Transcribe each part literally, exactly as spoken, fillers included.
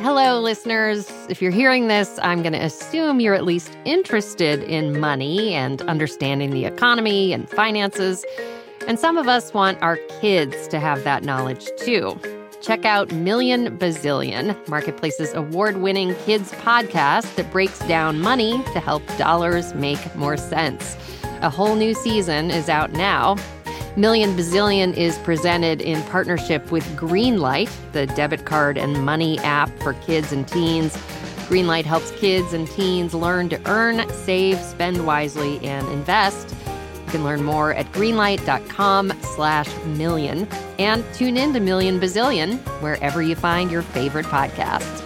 Hello, listeners. If you're hearing this, I'm going to assume you're at least interested in money and understanding the economy and finances. And some of us want our kids to have that knowledge, too. Check out Million Bazillion, Marketplace's award-winning kids podcast that breaks down money to help dollars make more sense. A whole new season is out now. Million Bazillion is presented in partnership with Greenlight, the debit card and money app for kids and teens. Greenlight helps kids and teens learn to earn, save, spend wisely, and invest. You can learn more at greenlight.com slash million. And tune in to Million Bazillion wherever you find your favorite podcasts.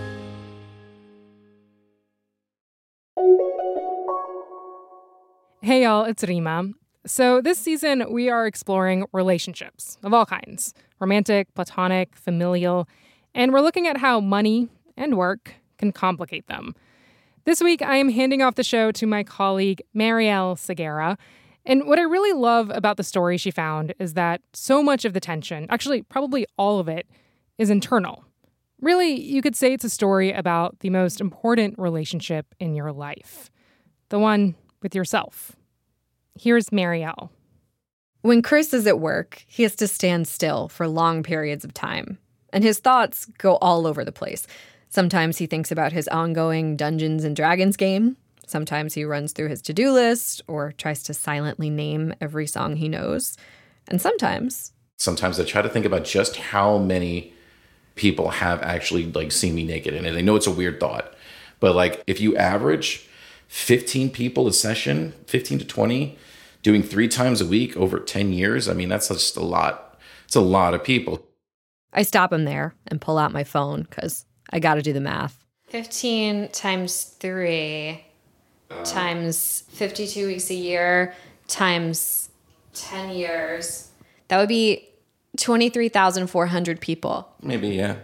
Hey, y'all, it's Rima. So this season, we are exploring relationships of all kinds, romantic, platonic, familial, and we're looking at how money and work can complicate them. This week, I am handing off the show to my colleague, Marielle Segarra. And what I really love about the story she found is that so much of the tension, actually probably all of it, is internal. Really, you could say it's a story about the most important relationship in your life, the one with yourself. Here's Marielle. When Chris is at work, he has to stand still for long periods of time, and his thoughts go all over the place. Sometimes he thinks about his ongoing Dungeons and Dragons game. Sometimes he runs through his to-do list or tries to silently name every song he knows. And sometimes... Sometimes I try to think about just how many people have actually, like, seen me naked. And I know it's a weird thought, but, like, if you average fifteen people a session, fifteen to twenty, doing three times a week over ten years, I mean, that's just a lot. It's a lot of people. I stop him there and pull out my phone because I got to do the math. fifteen times three uh, times fifty-two weeks a year times ten years. That would be twenty-three thousand four hundred people. Maybe, yeah.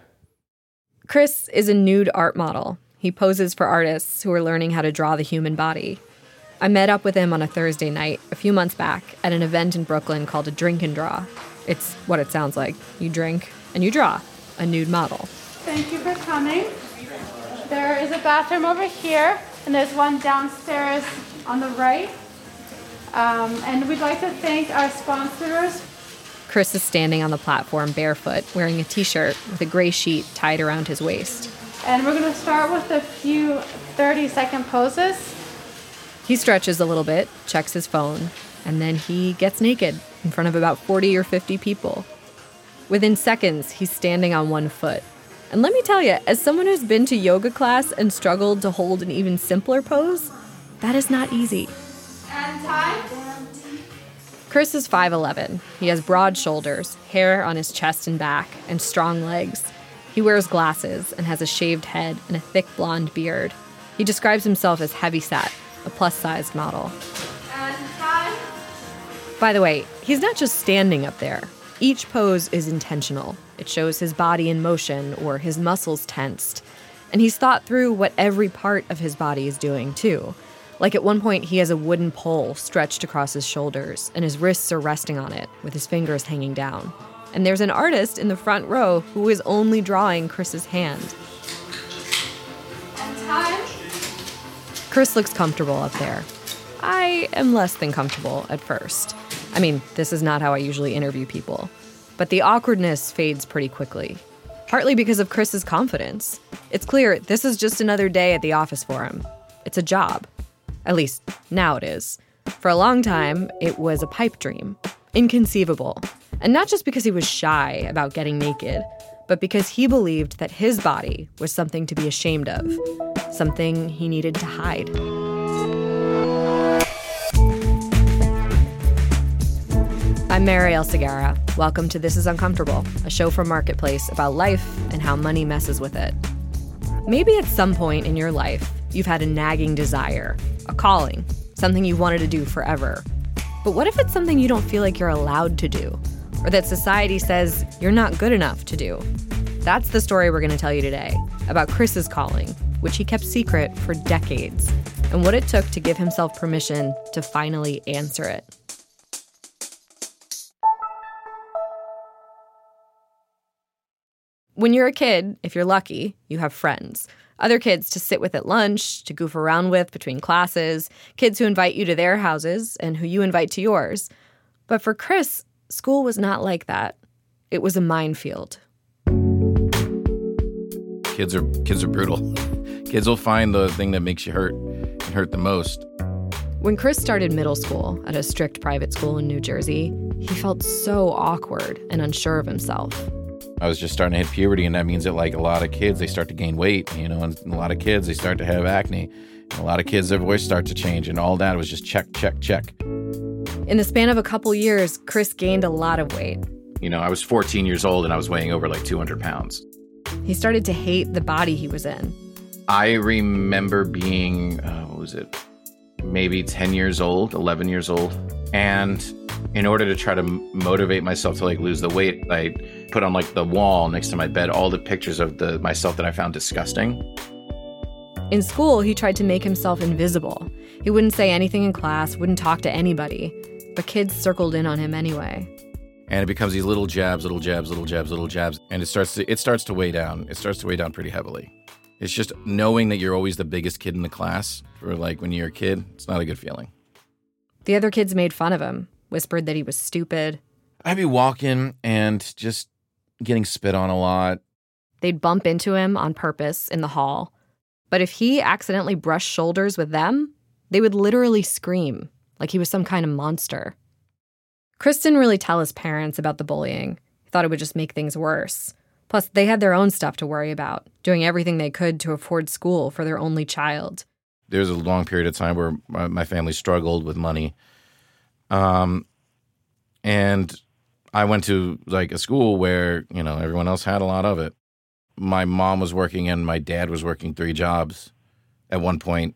Chris is a nude art model. He poses for artists who are learning how to draw the human body. I met up with him on a Thursday night a few months back at an event in Brooklyn called a Drink and Draw. It's what it sounds like. You drink and you draw a nude model. Thank you for coming. There is a bathroom over here, and there's one downstairs on the right. Um, and we'd like to thank our sponsors. Chris is standing on the platform barefoot, wearing a t-shirt with a gray sheet tied around his waist. And we're going to start with a few thirty-second poses. He stretches a little bit, checks his phone, and then he gets naked in front of about forty or fifty people. Within seconds, he's standing on one foot. And let me tell you, as someone who's been to yoga class and struggled to hold an even simpler pose, that is not easy. And time. Chris is five eleven. He has broad shoulders, hair on his chest and back, and strong legs. He wears glasses and has a shaved head and a thick blonde beard. He describes himself as heavyset, a plus-sized model. And time. By the way, he's not just standing up there. Each pose is intentional. It shows his body in motion or his muscles tensed. And he's thought through what every part of his body is doing, too. Like at one point, he has a wooden pole stretched across his shoulders, and his wrists are resting on it, with his fingers hanging down. And there's an artist in the front row who is only drawing Chris's hand. And time. Chris looks comfortable up there. I am less than comfortable at first. I mean, this is not how I usually interview people. But the awkwardness fades pretty quickly. Partly because of Chris's confidence. It's clear this is just another day at the office for him. It's a job. At least, now it is. For a long time, it was a pipe dream. Inconceivable. And not just because he was shy about getting naked, but because he believed that his body was something to be ashamed of, something he needed to hide. I'm Marielle Segarra. Welcome to This Is Uncomfortable, a show from Marketplace about life and how money messes with it. Maybe at some point in your life, you've had a nagging desire, a calling, something you wanted to do forever. But what if it's something you don't feel like you're allowed to do, or that society says you're not good enough to do? That's the story we're going to tell you today, about Chris's calling, which he kept secret for decades, and what it took to give himself permission to finally answer it. When you're a kid, if you're lucky, you have friends. Other kids to sit with at lunch, to goof around with between classes, kids who invite you to their houses and who you invite to yours. But for Chris, school was not like that. It was a minefield. Kids are kids are brutal. Kids will find the thing that makes you hurt and hurt the most. When Chris started middle school at a strict private school in New Jersey, he felt so awkward and unsure of himself. I was just starting to hit puberty, and that means that, like, a lot of kids, they start to gain weight, you know, and a lot of kids, they start to have acne. And a lot of kids, their voice starts to change, and all that was just check, check, check. In the span of a couple years, Chris gained a lot of weight. You know, I was fourteen years old, and I was weighing over, like, two hundred pounds. He started to hate the body he was in. I remember being, uh, what was it, maybe ten years old, eleven years old, and in order to try to motivate myself to, like, lose the weight, I put on, like, the wall next to my bed all the pictures of the myself that I found disgusting. In school, he tried to make himself invisible. He wouldn't say anything in class, wouldn't talk to anybody, but kids circled in on him anyway. And it becomes these little jabs, little jabs, little jabs, little jabs, and it starts to it starts to weigh down. It starts to weigh down pretty heavily. It's just knowing that you're always the biggest kid in the class, for, like, when you're a kid, it's not a good feeling. The other kids made fun of him, whispered that he was stupid. I'd be walking and just getting spit on a lot. They'd bump into him on purpose in the hall. But if he accidentally brushed shoulders with them, they would literally scream, like he was some kind of monster. Chris didn't really tell his parents about the bullying. He thought it would just make things worse. Plus, they had their own stuff to worry about, doing everything they could to afford school for their only child. There was a long period of time where my, my family struggled with money. Um, and I went to, like, a school where, you know, everyone else had a lot of it. My mom was working and my dad was working three jobs at one point.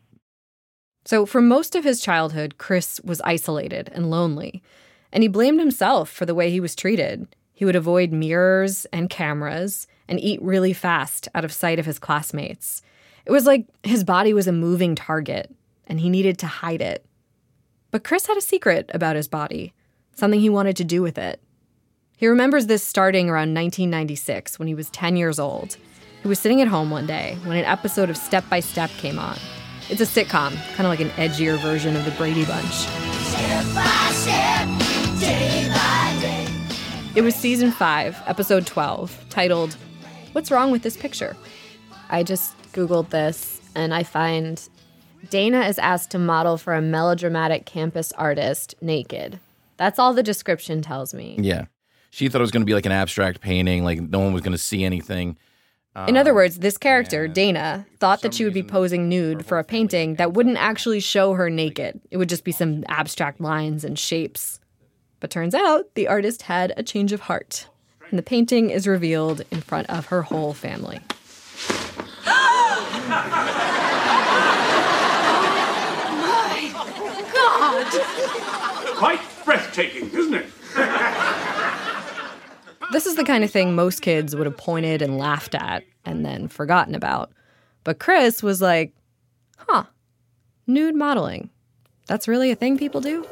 So for most of his childhood, Chris was isolated and lonely. And he blamed himself for the way he was treated. He would avoid mirrors and cameras and eat really fast out of sight of his classmates. It was like his body was a moving target, and he needed to hide it. But Chris had a secret about his body, something he wanted to do with it. He remembers this starting around nineteen ninety-six, when he was ten years old. He was sitting at home one day when an episode of Step by Step came on. It's a sitcom, kind of like an edgier version of the Brady Bunch. Step by step, day by day. It was season five, episode twelve, titled, "What's Wrong with This Picture?" I just Googled this, and I find Dana is asked to model for a melodramatic campus artist naked. That's all the description tells me. Yeah. She thought it was going to be like an abstract painting, like no one was going to see anything. Um, In other words, this character, Dana, thought that she would be posing nude for a painting that wouldn't actually show her naked. It would just be some abstract lines and shapes. But turns out the artist had a change of heart, and the painting is revealed in front of her whole family. My God! Quite breathtaking, isn't it? This is the kind of thing most kids would have pointed and laughed at and then forgotten about. But Chris was like, huh, nude modeling. That's really a thing people do?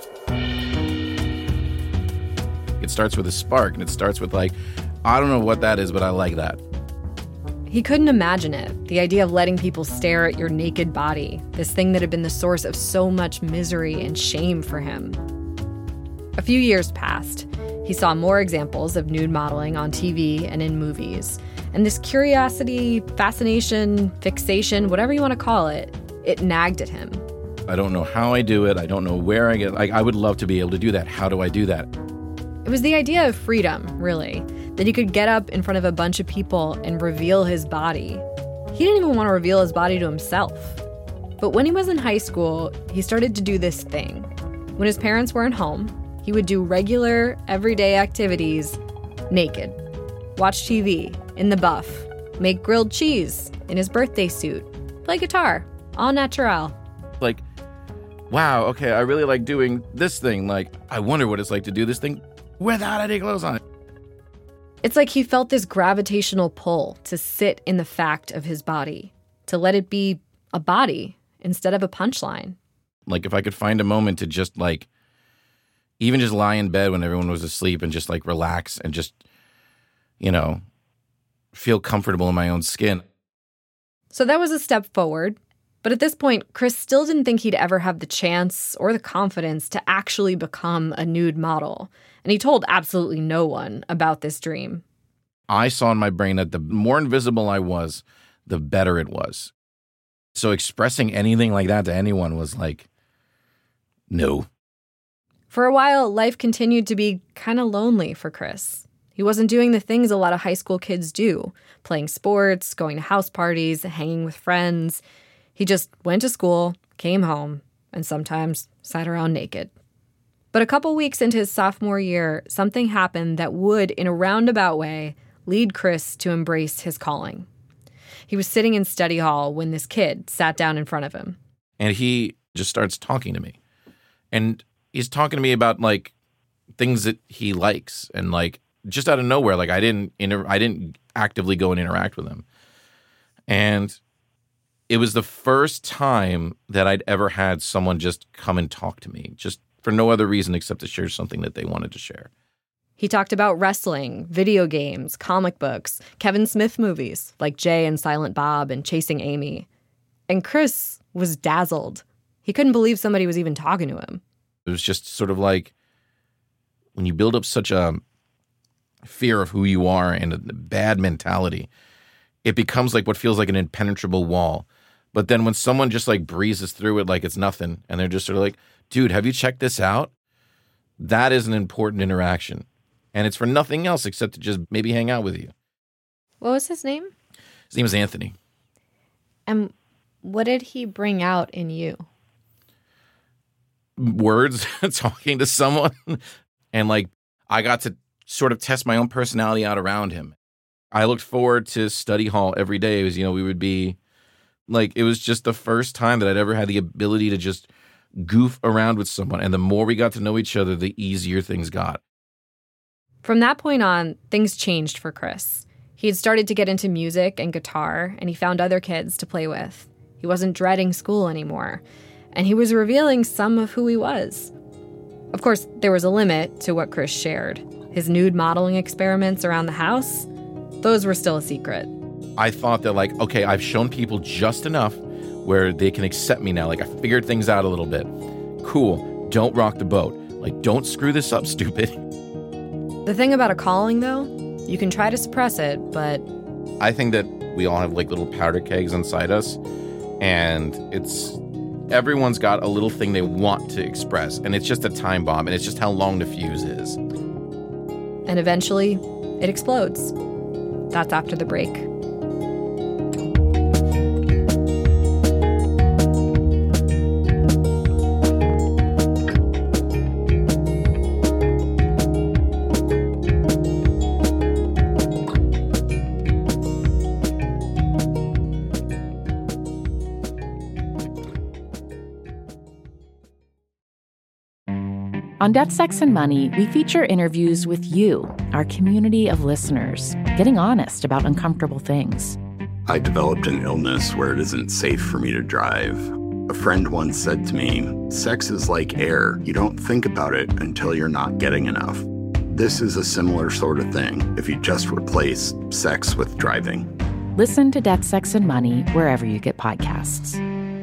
It starts with a spark, and it starts with, like, I don't know what that is, but I like that. He couldn't imagine it, the idea of letting people stare at your naked body, this thing that had been the source of so much misery and shame for him. A few years passed. He saw more examples of nude modeling on T V and in movies. And this curiosity, fascination, fixation, whatever you want to call it, it nagged at him. I don't know how I do it. I don't know where I get like I would love to be able to do that. How do I do that? It was the idea of freedom, really, that he could get up in front of a bunch of people and reveal his body. He didn't even want to reveal his body to himself. But when he was in high school, he started to do this thing. When his parents weren't home, he would do regular, everyday activities naked. Watch T V, in the buff, make grilled cheese in his birthday suit, play guitar, au naturel. Like, wow, okay, I really like doing this thing. Like, I wonder what it's like to do this thing without any clothes on. It's like he felt this gravitational pull to sit in the fact of his body, to let it be a body instead of a punchline. Like, if I could find a moment to just, like, even just lie in bed when everyone was asleep and just, like, relax and just, you know, feel comfortable in my own skin. So that was a step forward. But at this point, Chris still didn't think he'd ever have the chance or the confidence to actually become a nude model. And he told absolutely no one about this dream. I saw in my brain that the more invisible I was, the better it was. So expressing anything like that to anyone was like, no. For a while, life continued to be kind of lonely for Chris. He wasn't doing the things a lot of high school kids do, playing sports, going to house parties, hanging with friends. He just went to school, came home, and sometimes sat around naked. But a couple weeks into his sophomore year, something happened that would, in a roundabout way, lead Chris to embrace his calling. He was sitting in study hall when this kid sat down in front of him. And he just starts talking to me. And he's talking to me about, like, things that he likes. And, like, just out of nowhere, like, I didn't inter- I didn't actively go and interact with him. And it was the first time that I'd ever had someone just come and talk to me, just for no other reason except to share something that they wanted to share. He talked about wrestling, video games, comic books, Kevin Smith movies like Jay and Silent Bob and Chasing Amy. And Chris was dazzled. He couldn't believe somebody was even talking to him. It was just sort of like when you build up such a fear of who you are and a bad mentality, it becomes like what feels like an impenetrable wall. But then when someone just like breezes through it like it's nothing, and they're just sort of like, dude, have you checked this out? That is an important interaction. And it's for nothing else except to just maybe hang out with you. What was his name? His name was Anthony. And what did he bring out in you? Words, talking to someone. And like, I got to sort of test my own personality out around him. I looked forward to study hall every day. It was, you know, we would be like, it was just the first time that I'd ever had the ability to just goof around with someone. And the more we got to know each other, the easier things got. From that point on, things changed for Chris. He had started to get into music and guitar, and he found other kids to play with. He wasn't dreading school anymore, and he was revealing some of who he was. Of course, there was a limit to what Chris shared. His nude modeling experiments around the house, those were still a secret. I thought that, like, okay, I've shown people just enough where they can accept me now. Like, I figured things out a little bit. Cool. Don't rock the boat. Like, don't screw this up, stupid. The thing about a calling, though, you can try to suppress it, but I think that we all have like little powder kegs inside us, and it's everyone's got a little thing they want to express, and it's just a time bomb, and it's just how long the fuse is. And eventually, it explodes. That's after the break. On Death, Sex, and Money, we feature interviews with you, our community of listeners, getting honest about uncomfortable things. I developed an illness where it isn't safe for me to drive. A friend once said to me, sex is like air. You don't think about it until you're not getting enough. This is a similar sort of thing if you just replace sex with driving. Listen to Death, Sex, and Money wherever you get podcasts.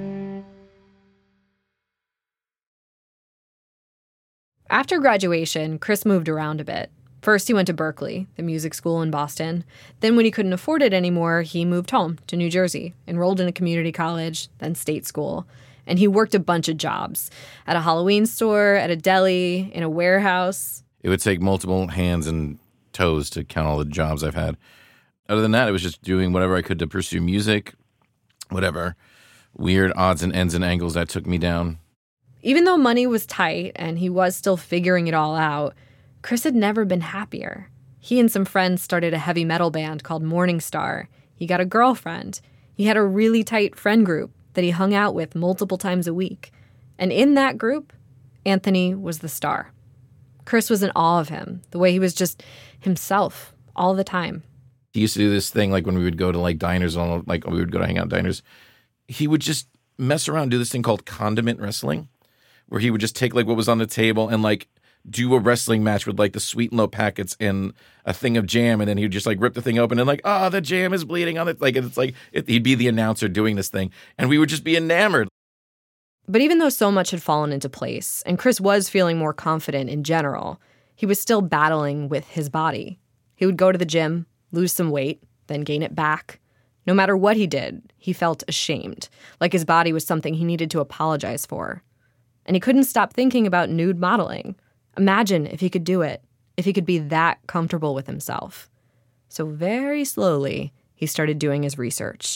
After graduation, Chris moved around a bit. First, he went to Berkeley, the music school in Boston. Then, when he couldn't afford it anymore, he moved home to New Jersey, enrolled in a community college, then state school. And he worked a bunch of jobs. At a Halloween store, at a deli, in a warehouse. It would take multiple hands and toes to count all the jobs I've had. Other than that, it was just doing whatever I could to pursue music, whatever weird odds and ends and angles that took me down. Even though money was tight and he was still figuring it all out, Chris had never been happier. He and some friends started a heavy metal band called Morning Star. He got a girlfriend. He had a really tight friend group that he hung out with multiple times a week. And in that group, Anthony was the star. Chris was in awe of him, the way he was just himself all the time. He used to do this thing like when we would go to like diners, and like we would go to hang out at diners. He would just mess around, do this thing called condiment wrestling, where he would just take like what was on the table and like do a wrestling match with like the sweet and low packets and a thing of jam, and then he'd just like rip the thing open and like, oh, the jam is bleeding on it. Like it's like it, he'd be the announcer doing this thing, and we would just be enamored. But even though so much had fallen into place, and Chris was feeling more confident in general, he was still battling with his body. He would go to the gym, lose some weight, then gain it back. No matter what he did, he felt ashamed, like his body was something he needed to apologize for. And he couldn't stop thinking about nude modeling. Imagine if he could do it, if he could be that comfortable with himself. So very slowly, he started doing his research.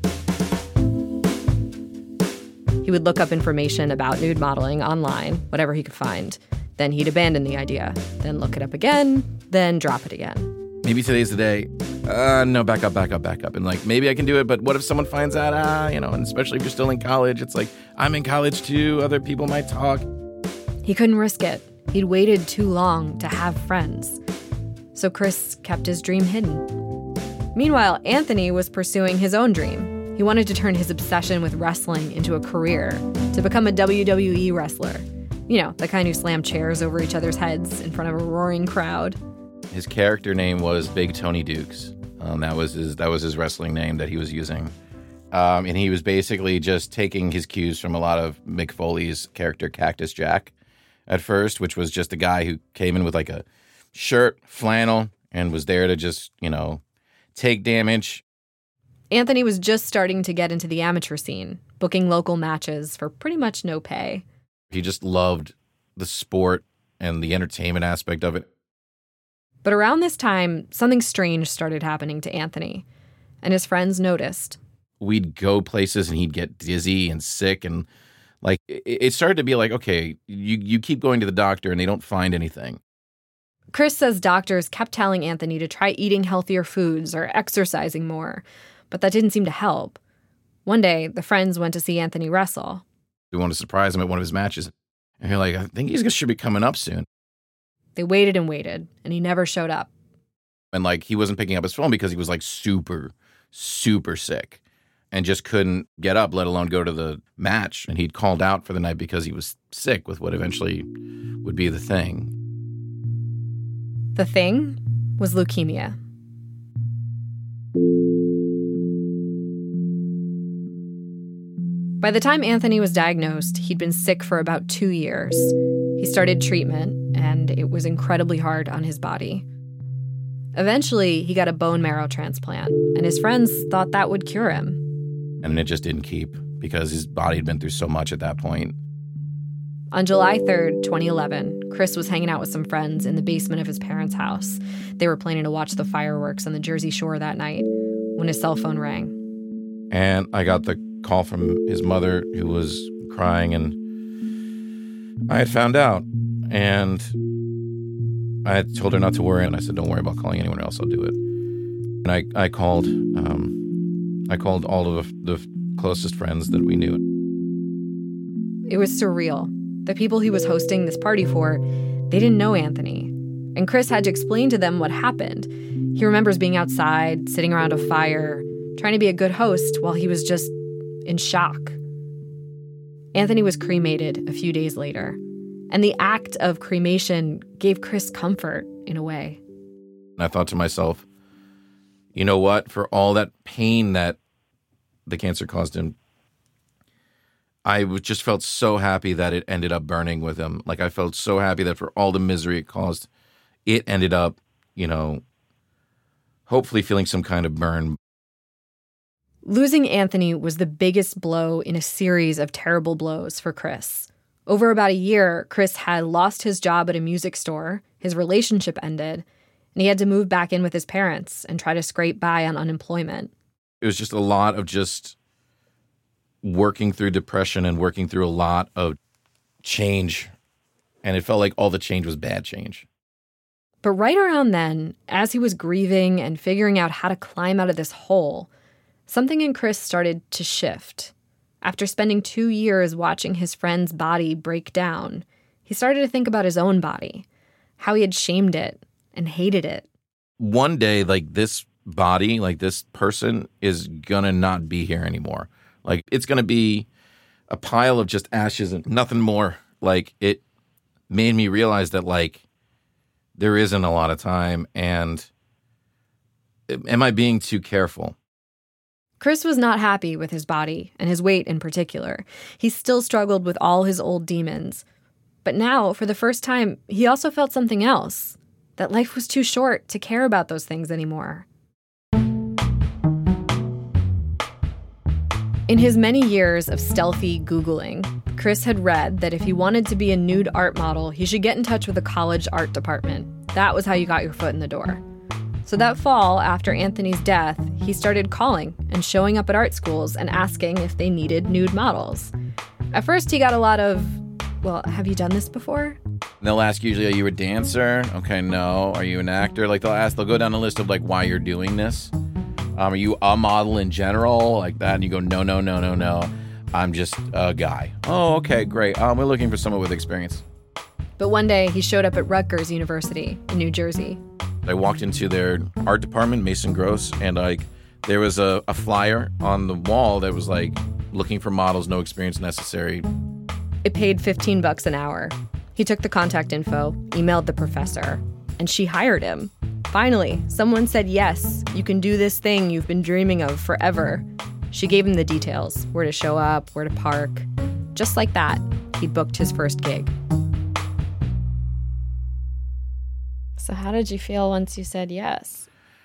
He would look up information about nude modeling online, whatever he could find. Then he'd abandon the idea, then look it up again, then drop it again. Maybe today's the day. Uh, no, back up, back up, back up. And like, maybe I can do it, but what if someone finds out? Ah, you know, and especially if you're still in college, it's like, I'm in college too. Other people might talk. He couldn't risk it. He'd waited too long to have friends. So Chris kept his dream hidden. Meanwhile, Anthony was pursuing his own dream. He wanted to turn his obsession with wrestling into a career, to become a W W E wrestler. You know, the kind who slammed chairs over each other's heads in front of a roaring crowd. His character name was Big Tony Dukes. Um, that was his that was his wrestling name that he was using. Um, and he was basically just taking his cues from a lot of Mick Foley's character Cactus Jack at first, which was just a guy who came in with like a shirt, flannel, and was there to just, you know, take damage. Anthony was just starting to get into the amateur scene, booking local matches for pretty much no pay. He just loved the sport and the entertainment aspect of it. But around this time, something strange started happening to Anthony, and his friends noticed. We'd go places and he'd get dizzy and sick, and like it started to be like, okay, you, you keep going to the doctor and they don't find anything. Chris says doctors kept telling Anthony to try eating healthier foods or exercising more, but that didn't seem to help. One day, the friends went to see Anthony wrestle. We wanted to surprise him at one of his matches. And you're like, I think he should be coming up soon. They waited and waited, and he never showed up. And like, he wasn't picking up his phone because he was like super, super sick and just couldn't get up, let alone go to the match. And he'd called out for the night because he was sick with what eventually would be the thing. The thing was leukemia. By the time Anthony was diagnosed, he'd been sick for about two years. He started treatment, and it was incredibly hard on his body. Eventually, he got a bone marrow transplant, and his friends thought that would cure him. And it just didn't keep because his body had been through so much at that point. On July third, twenty eleven, Chris was hanging out with some friends in the basement of his parents' house. They were planning to watch the fireworks on the Jersey Shore that night when his cell phone rang. And I got the call from his mother, who was crying, and I had found out. And I had told her not to worry, and I said, don't worry about calling anyone else, I'll do it. And I, I called um, I called all of the, the closest friends that we knew. It was surreal. The people he was hosting this party for, they didn't know Anthony. And Chris had to explain to them what happened. He remembers being outside, sitting around a fire, trying to be a good host while he was just in shock. Anthony was cremated a few days later, and the act of cremation gave Chris comfort in a way. And I thought to myself, you know what? For all that pain that the cancer caused him, I just felt so happy that it ended up burning with him. Like, I felt so happy that for all the misery it caused, it ended up, you know, hopefully feeling some kind of burn. Losing Anthony was the biggest blow in a series of terrible blows for Chris. Over about a year, Chris had lost his job at a music store, his relationship ended, and he had to move back in with his parents and try to scrape by on unemployment. It was just a lot of just working through depression and working through a lot of change. And it felt like all the change was bad change. But right around then, as he was grieving and figuring out how to climb out of this hole, something in Chris started to shift. After spending two years watching his friend's body break down, he started to think about his own body, how he had shamed it and hated it. One day, like, this body, like this person is gonna not be here anymore. Like, it's gonna be a pile of just ashes and nothing more. Like, it, made me realize that, like, there isn't a lot of time, and am I being too careful? Chris was not happy with his body, and his weight in particular. He still struggled with all his old demons. But now, for the first time, he also felt something else, that life was too short to care about those things anymore. In his many years of stealthy Googling, Chris had read that if he wanted to be a nude art model, he should get in touch with the college art department. That was how you got your foot in the door. So that fall, after Anthony's death, he started calling and showing up at art schools and asking if they needed nude models. At first, he got a lot of, well, have you done this before? They'll ask usually, are you a dancer? Okay, no. Are you an actor? Like, they'll ask, they'll go down the list of, like, why you're doing this. Um, are you a model in general? Like that, and you go, no, no, no, no, no. I'm just a guy. Oh, okay, great. Um, we're looking for someone with experience. But one day, he showed up at Rutgers University in New Jersey. I walked into their art department, Mason Gross, and like there was a, a flyer on the wall that was like, looking for models, no experience necessary. It paid fifteen bucks an hour. He took the contact info, emailed the professor, and she hired him. Finally, someone said, yes, you can do this thing you've been dreaming of forever. She gave him the details, where to show up, where to park. Just like that, he booked his first gig. So how did you feel once you said yes?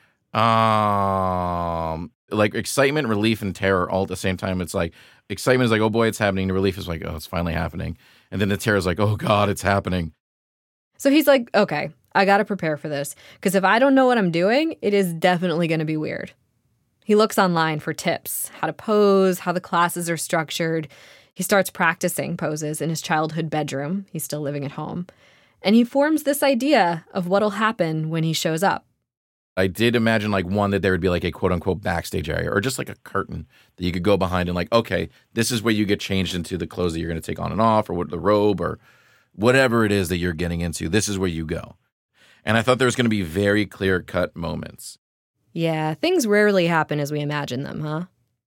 Um, like excitement, relief, and terror all at the same time. It's like excitement is like, oh boy, it's happening. The relief is like, oh, it's finally happening. And then the terror is like, oh God, it's happening. So he's like, okay, I got to prepare for this. Because if I don't know what I'm doing, it is definitely going to be weird. He looks online for tips, how to pose, how the classes are structured. He starts practicing poses in his childhood bedroom. He's still living at home. And he forms this idea of what'll happen when he shows up. I did imagine, like, one, that there would be, like, a quote-unquote backstage area or just, like, a curtain that you could go behind and, like, okay, this is where you get changed into the clothes that you're going to take on and off or what the robe or whatever it is that you're getting into. This is where you go. And I thought there was going to be very clear-cut moments. Yeah, things rarely happen as we imagine them, huh?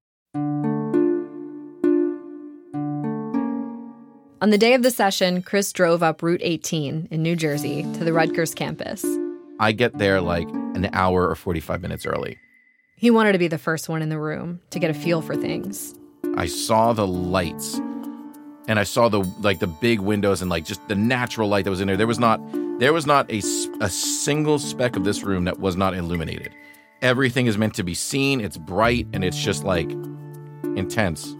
On the day of the session, Chris drove up Route eighteen in New Jersey to the Rutgers campus. I get there like an hour or forty-five minutes early. He wanted to be the first one in the room to get a feel for things. I saw the lights and I saw the like the big windows and like just the natural light that was in there. There was not there was not a, a single speck of this room that was not illuminated. Everything is meant to be seen. It's bright and it's just like intense.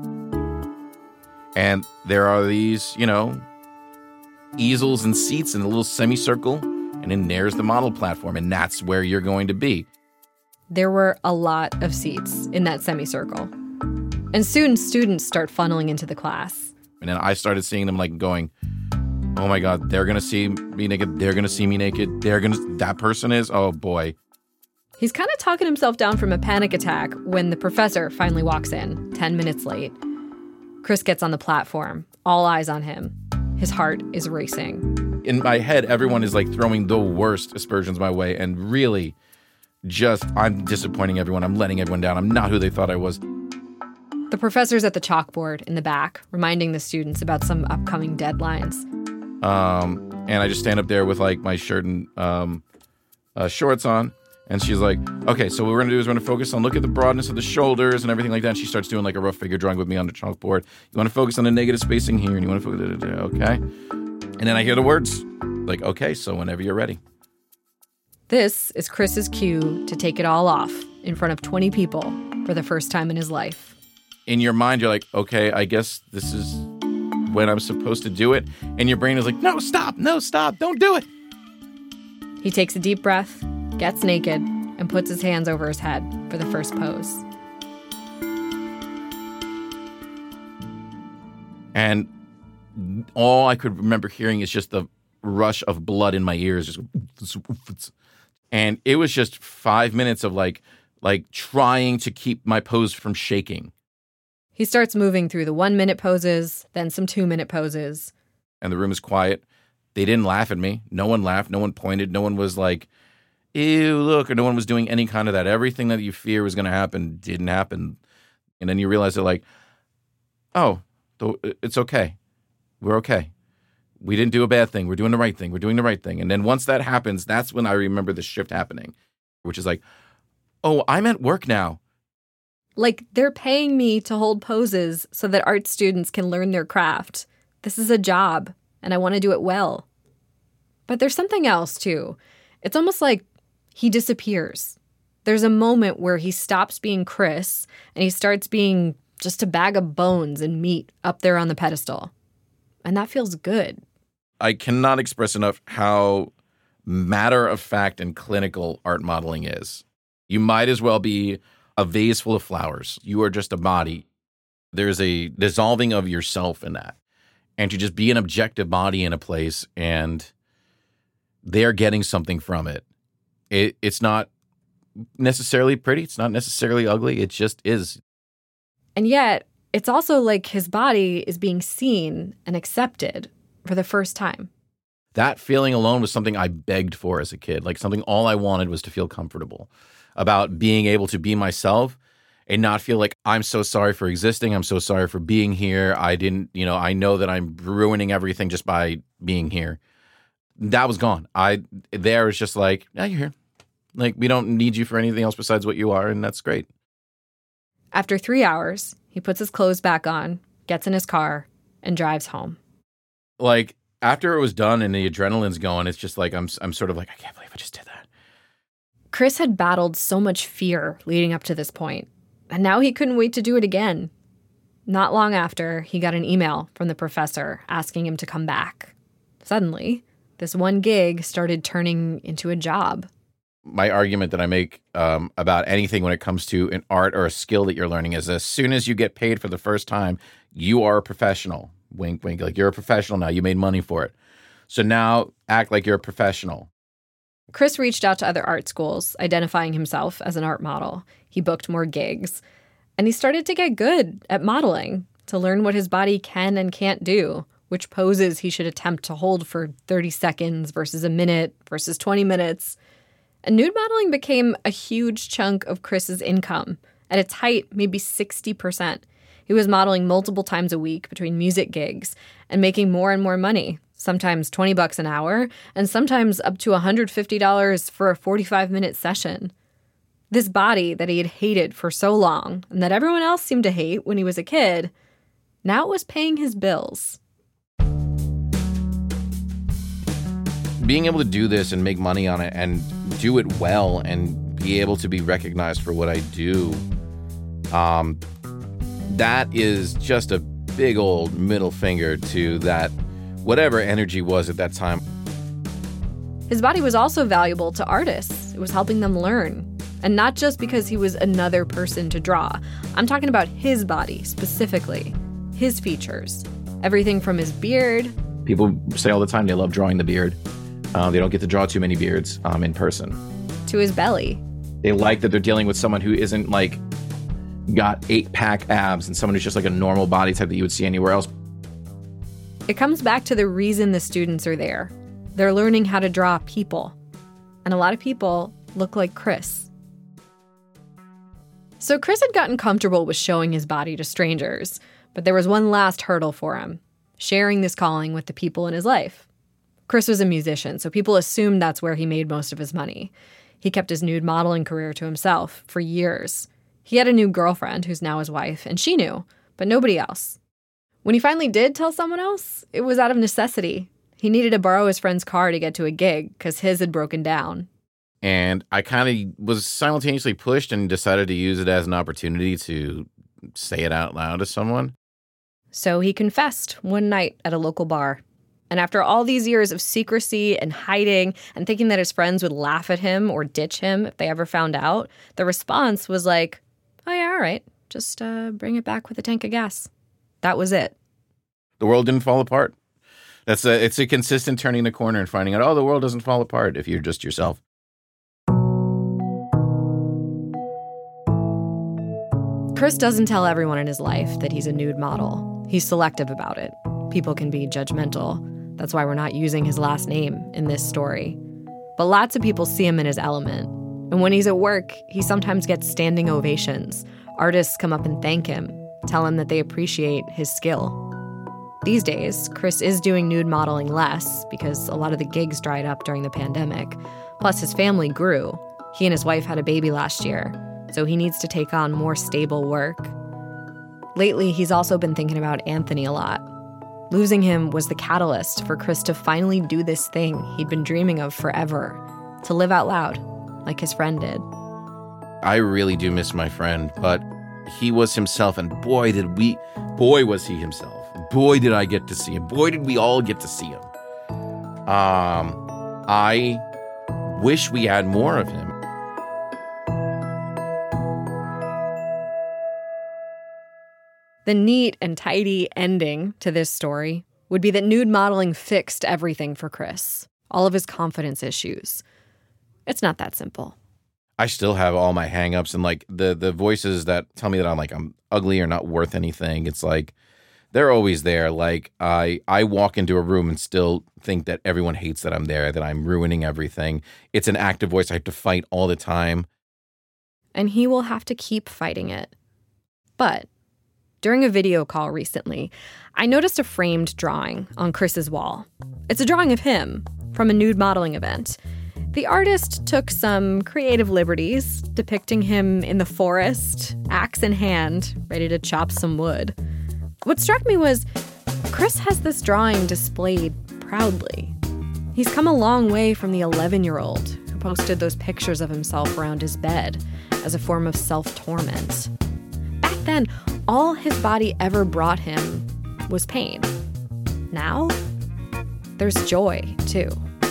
And there are these, you know, easels and seats in a little semicircle. And then there's the model platform, and that's where you're going to be. There were a lot of seats in that semicircle. And soon students start funneling into the class. And then I started seeing them like going, oh my God, they're going to see me naked. They're going to see me naked. They're going to, that person is, oh boy. He's kind of talking himself down from a panic attack when the professor finally walks in, ten minutes late. Chris gets on the platform, all eyes on him. His heart is racing. In my head, everyone is like throwing the worst aspersions my way. And really, just, I'm disappointing everyone. I'm letting everyone down. I'm not who they thought I was. The professor's at the chalkboard in the back, reminding the students about some upcoming deadlines. Um, and I just stand up there with like my shirt and um, uh, shorts on. And she's like, okay, so what we're going to do is we're going to focus on, look at the broadness of the shoulders and everything like that. And she starts doing like a rough figure drawing with me on the chalkboard. You want to focus on the negative spacing here and you want to focus, okay. And then I hear the words like, okay, so whenever you're ready. This is Chris's cue to take it all off in front of twenty people for the first time in his life. In your mind, you're like, okay, I guess this is when I'm supposed to do it. And your brain is like, no, stop, no, stop, don't do it. He takes a deep breath, gets naked, and puts his hands over his head for the first pose. And all I could remember hearing is just the rush of blood in my ears. Just, and it was just five minutes of like, like trying to keep my pose from shaking. He starts moving through the one-minute poses, then some two-minute poses. And the room is quiet. They didn't laugh at me. No one laughed. No one pointed. No one was like, ew, look, or no one was doing any kind of that. Everything that you fear was going to happen didn't happen. And then you realize that like, oh, it's okay. We're okay. We didn't do a bad thing. We're doing the right thing. We're doing the right thing. And then once that happens, that's when I remember the shift happening, which is like, oh, I'm at work now. Like, they're paying me to hold poses so that art students can learn their craft. This is a job, and I want to do it well. But there's something else, too. It's almost like he disappears. There's a moment where he stops being Chris, and he starts being just a bag of bones and meat up there on the pedestal. And that feels good. I cannot express enough how matter-of-fact and clinical art modeling is. You might as well be a vase full of flowers. You are just a body. There's a dissolving of yourself in that. And to just be an objective body in a place and they're getting something from it. it. It's not necessarily pretty. It's not necessarily ugly. It just is. And yet, it's also like his body is being seen and accepted for the first time. That feeling alone was something I begged for as a kid. Like something all I wanted was to feel comfortable about being able to be myself and not feel like I'm so sorry for existing. I'm so sorry for being here. I didn't, you know, I know that I'm ruining everything just by being here. That was gone. I, there was just like, yeah, you're here. Like, we don't need you for anything else besides what you are. And that's great. After three hours, he puts his clothes back on, gets in his car, and drives home. Like, after it was done and the adrenaline's going, it's just like, I'm I'm sort of like, I can't believe I just did that. Chris had battled so much fear leading up to this point, and now he couldn't wait to do it again. Not long after, he got an email from the professor asking him to come back. Suddenly, this one gig started turning into a job. My argument that I make um, about anything when it comes to an art or a skill that you're learning is as soon as you get paid for the first time, you are a professional. Wink, wink. Like, you're a professional now. You made money for it. So now act like you're a professional. Chris reached out to other art schools, identifying himself as an art model. He booked more gigs. And he started to get good at modeling, to learn what his body can and can't do, which poses he should attempt to hold for thirty seconds versus a minute versus twenty minutes. And nude modeling became a huge chunk of Chris's income. At its height, maybe sixty percent. He was modeling multiple times a week between music gigs and making more and more money, sometimes twenty bucks an hour, and sometimes up to one hundred fifty dollars for a forty-five minute session. This body that he had hated for so long and that everyone else seemed to hate when he was a kid, now it was paying his bills. Being able to do this and make money on it and do it well and be able to be recognized for what I do, um, that is just a big old middle finger to that whatever energy was at that time. His body was also valuable to artists. It was helping them learn. And not just because he was another person to draw. I'm talking about his body specifically, his features. Everything from his beard. People say all the time they love drawing the beard. Uh, they don't get to draw too many beards um, in person. To his belly. They like that they're dealing with someone who isn't like got eight pack abs and someone who's just like a normal body type that you would see anywhere else. It comes back to the reason the students are there. They're learning how to draw people. And a lot of people look like Chris. So Chris had gotten comfortable with showing his body to strangers, but there was one last hurdle for him, sharing this calling with the people in his life. Chris was a musician, so people assumed that's where he made most of his money. He kept his nude modeling career to himself for years. He had a new girlfriend, who's now his wife, and she knew, but nobody else. When he finally did tell someone else, it was out of necessity. He needed to borrow his friend's car to get to a gig because his had broken down. And I kind of was simultaneously pushed and decided to use it as an opportunity to say it out loud to someone. So he confessed one night at a local bar. And after all these years of secrecy and hiding and thinking that his friends would laugh at him or ditch him if they ever found out, the response was like, oh yeah, all right, just uh, bring it back with a tank of gas. That was it. The world didn't fall apart. That's a, it's a consistent turning the corner and finding out, oh, the world doesn't fall apart if you're just yourself. Chris doesn't tell everyone in his life that he's a nude model. He's selective about it. People can be judgmental. That's why we're not using his last name in this story. But lots of people see him in his element. And when he's at work, he sometimes gets standing ovations. Artists come up and thank him, tell him that they appreciate his skill. These days, Chris is doing nude modeling less because a lot of the gigs dried up during the pandemic. Plus, his family grew. He and his wife had a baby last year, so he needs to take on more stable work. Lately, he's also been thinking about Anthony a lot. Losing him was the catalyst for Chris to finally do this thing he'd been dreaming of forever, to live out loud, like his friend did. I really do miss my friend, but he was himself, and boy, did we, boy, was he himself. Boy, did I get to see him. Boy, did we all get to see him. Um, I wish we had more of him. The neat and tidy ending to this story would be that nude modeling fixed everything for Chris, all of his confidence issues. It's not that simple. I still have all my hang-ups and like the the voices that tell me that I'm like I'm ugly or not worth anything. It's like they're always there. Like I I walk into a room and still think that everyone hates that I'm there, that I'm ruining everything. It's an active voice I have to fight all the time. And he will have to keep fighting it. But during a video call recently, I noticed a framed drawing on Chris's wall. It's a drawing of him from a nude modeling event. The artist took some creative liberties, depicting him in the forest, axe in hand, ready to chop some wood. What struck me was Chris has this drawing displayed proudly. He's come a long way from the eleven-year-old who posted those pictures of himself around his bed as a form of self-torment. Back then, all his body ever brought him was pain. Now, there's joy, too.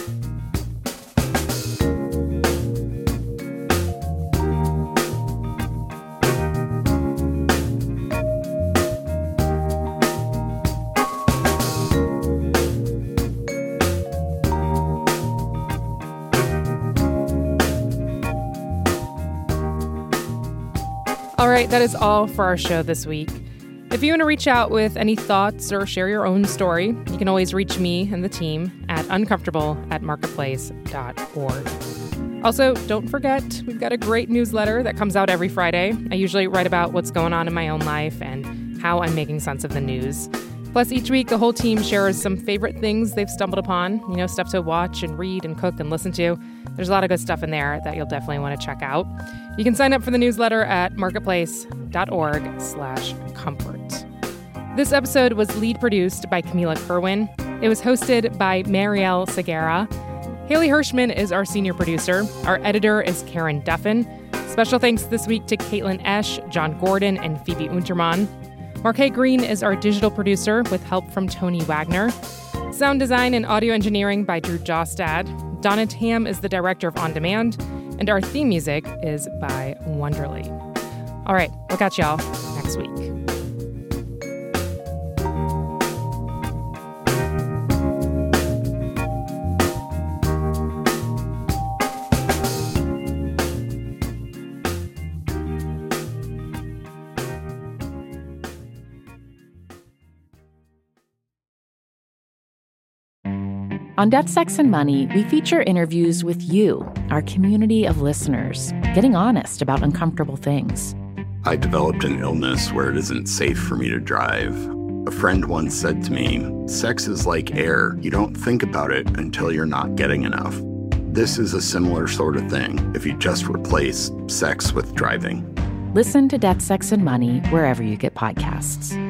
All right, that is all for our show this week. If you want to reach out with any thoughts or share your own story, you can always reach me and the team at uncomfortable at marketplace dot org. Also, don't forget, we've got a great newsletter that comes out every Friday. I usually write about what's going on in my own life and how I'm making sense of the news. Plus, each week, the whole team shares some favorite things they've stumbled upon, you know, stuff to watch and read and cook and listen to. There's a lot of good stuff in there that you'll definitely want to check out. You can sign up for the newsletter at marketplace dot org slash comfort. This episode was lead produced by Camila Kerwin. It was hosted by Marielle Segura. Haley Hirschman is our senior producer. Our editor is Karen Duffin. Special thanks this week to Caitlin Esch, John Gordon, and Phoebe Unterman. Marquet Green is our digital producer with help from Tony Wagner. Sound design and audio engineering by Drew Jostad. Donna Tam is the director of On Demand. And our theme music is by Wonderly. All right, we'll catch y'all next week. On Debt, Sex, and Money, we feature interviews with you, our community of listeners, getting honest about uncomfortable things. I developed an illness where it isn't safe for me to drive. A friend once said to me, sex is like air. You don't think about it until you're not getting enough. This is a similar sort of thing if you just replace sex with driving. Listen to Debt, Sex, and Money wherever you get podcasts.